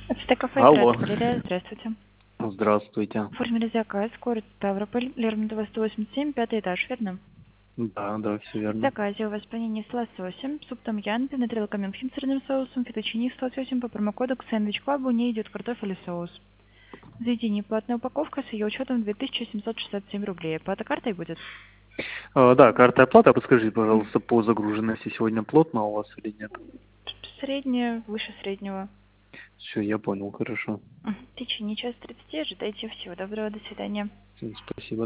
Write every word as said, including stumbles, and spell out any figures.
Это кафе Алло. Град, Валерия, здравствуйте. Здравствуйте. Оформили заказ, город Ставрополь, Лермонтова сто восемьдесят семь, пятый этаж, верно? Да, да, все В верно. заказе у вас панини с лососем, суп том ям, пенотрилка мюнхен с сырным соусом, фетучини с лососем, по промокоду к сэндвич клабу не идет картофель и соус. В заведении платная упаковка с ее учетом две тысячи семьсот шестьдесят семь рублей. Оплата картой будет? А, да, карта оплата. Подскажите, пожалуйста, по загруженности сегодня плотно у вас или нет? Средняя, выше среднего. Все, я понял, хорошо. В течение часа тридцати ожидайте. Всего доброго, до свидания. Всем спасибо.